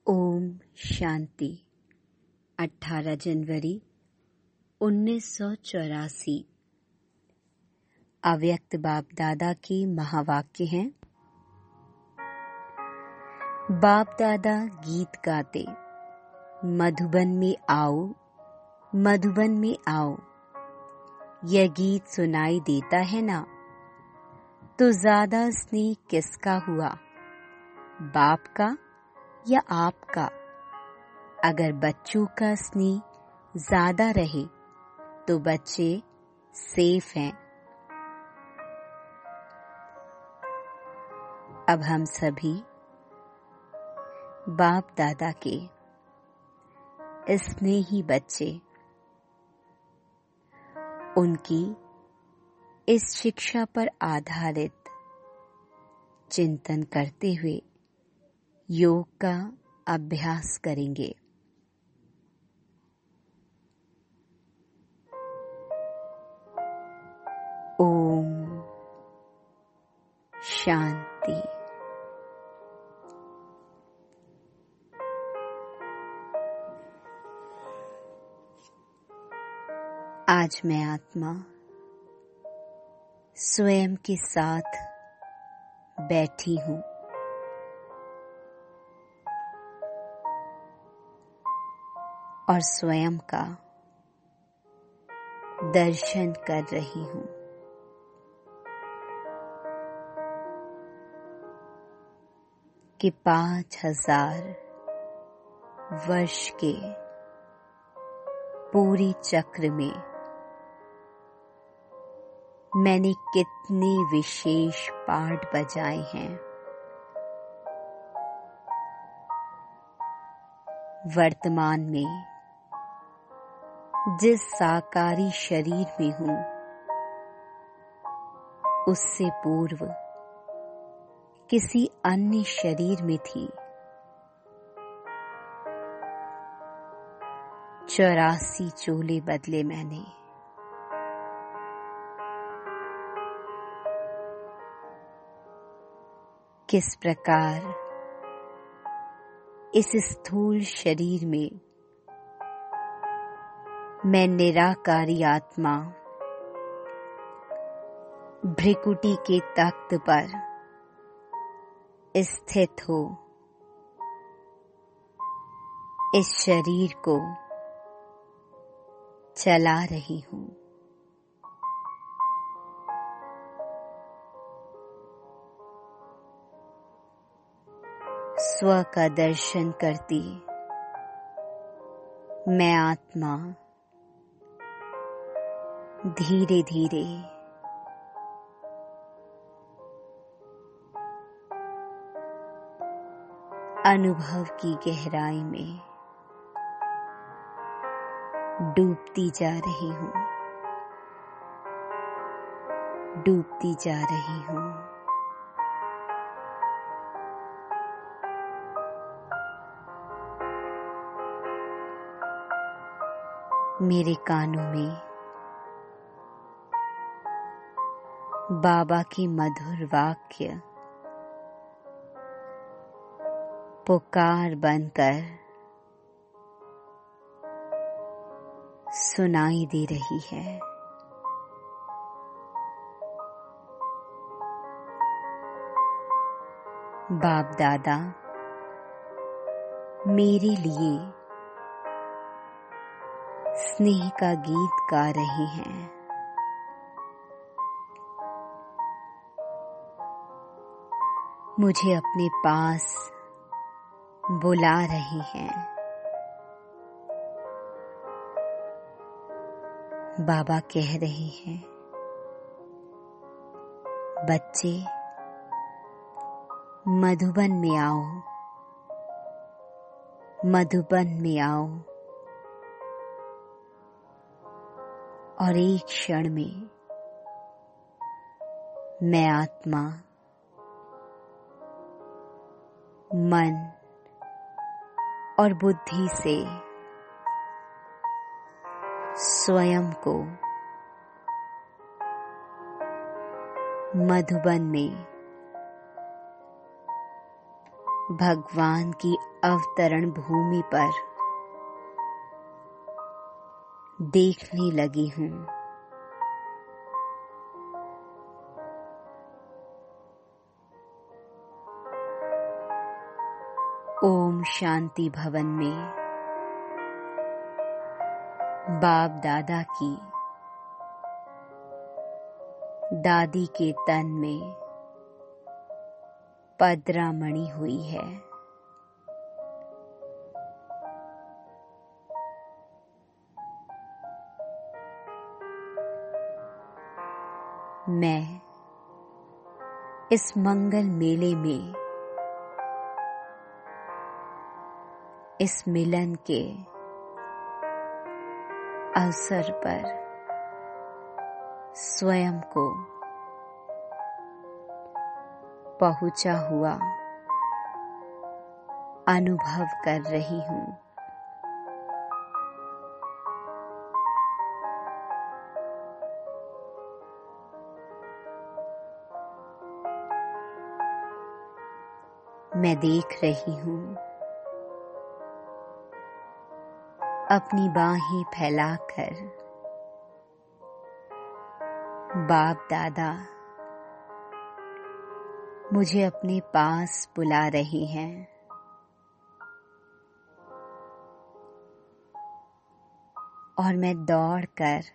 ओम शांति। 18 जनवरी 1984। अव्यक्त बाप दादा की महावाक्य हैं। बाप दादा गीत गाते, मधुबन में आओ, मधुबन में आओ। यह गीत सुनाई देता है ना, तो ज्यादा स्नेह किसका हुआ, बाप का या आपका? अगर बच्चों का स्नेह ज्यादा रहे तो बच्चे सेफ हैं। अब हम सभी बाप दादा के स्नेही बच्चे, उनकी इस शिक्षा पर आधारित चिंतन करते हुए योग का अभ्यास करेंगे। ओम शांति। आज मैं आत्मा स्वयं के साथ बैठी हूँ। और स्वयं का दर्शन कर रही हूँ। कि 5000 वर्ष के पूरे चक्र में मैंने कितने विशेष पाठ बजाए हैं। वर्तमान में जिस साकारी शरीर में हूँ, उससे पूर्व किसी अन्य शरीर में थी। 84 चोले बदले मैंने। किस प्रकार इस स्थूल शरीर में मैं निराकारी आत्मा भ्रिकुटी के तख्त पर स्थित हो इस शरीर को चला रही हूँ। स्व का दर्शन करती मैं आत्मा धीरे धीरे अनुभव की गहराई में डूबती जा रही हूँ, डूबती जा रही हूँ। मेरे कानों में बाबा की मधुर वाक्य पुकार बनकर सुनाई दे रही है। बाप दादा मेरे लिए स्नेह का गीत गा रहे हैं। मुझे अपने पास बुला रहे हैं। बाबा कह रहे हैं, बच्चे मधुबन में आओ, मधुबन में आओ। और एक क्षण में मैं आत्मा मन और बुद्धि से स्वयं को मधुबन में भगवान की अवतरण भूमि पर देखने लगी हूँ। ओम शांति भवन में बाप दादा की दादी के तन में पदरामणि हुई है। मैं इस मंगल मेले में इस मिलन के अवसर पर स्वयं को पहुंचा हुआ अनुभव कर रही हूँ। मैं देख रही हूँ अपनी बाहें फैलाकर बाप दादा मुझे अपने पास बुला रहे हैं। और मैं दौड़कर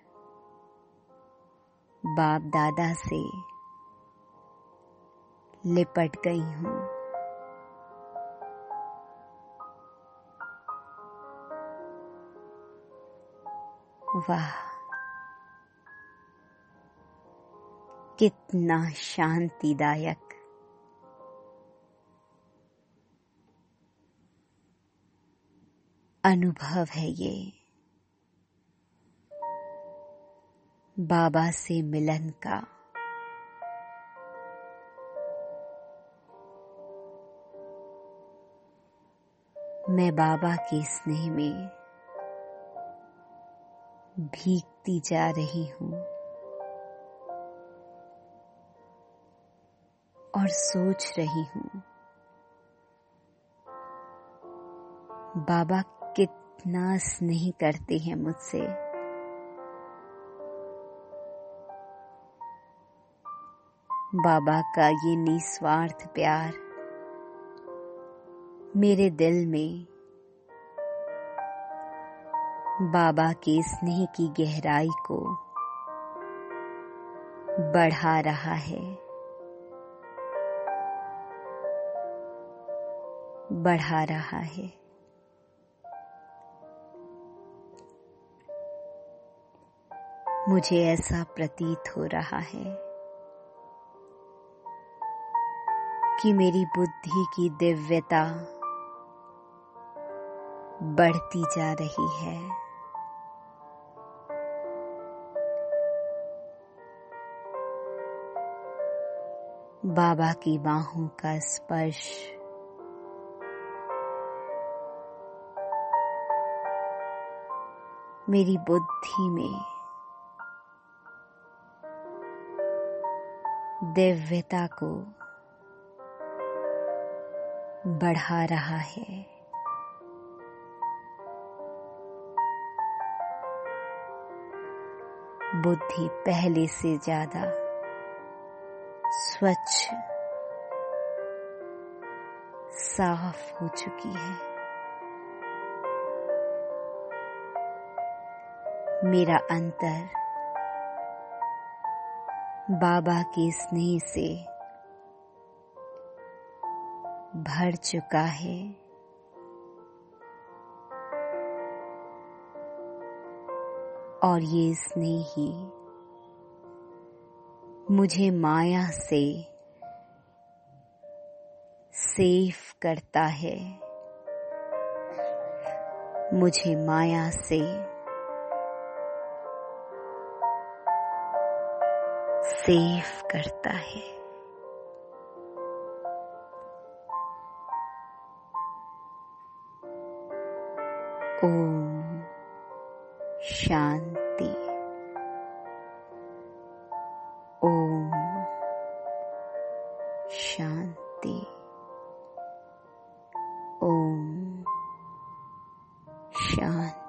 बाप दादा से लिपट गई हूँ। वाह, कितना शांतिदायक अनुभव है ये बाबा से मिलन का। मैं बाबा के स्नेह में भीगती जा रही हूँ और सोच रही हूँ बाबा कितना स्नेह करते हैं मुझसे। बाबा का ये निस्वार्थ प्यार मेरे दिल में बाबा के स्नेह की गहराई को बढ़ा रहा है, बढ़ा रहा है। मुझे ऐसा प्रतीत हो रहा है कि मेरी बुद्धि की दिव्यता बढ़ती जा रही है। बाबा की बाहों का स्पर्श मेरी बुद्धि में दिव्यता को बढ़ा रहा है। बुद्धि पहले से ज्यादा स्वच्छ, साफ हो चुकी है। मेरा अंतर बाबा के स्नेह से भर चुका है। और ये स्नेह ही मुझे माया से सेफ करता है, मुझे माया से सेफ करता है। ओम शांति। ओम शांति। शांत।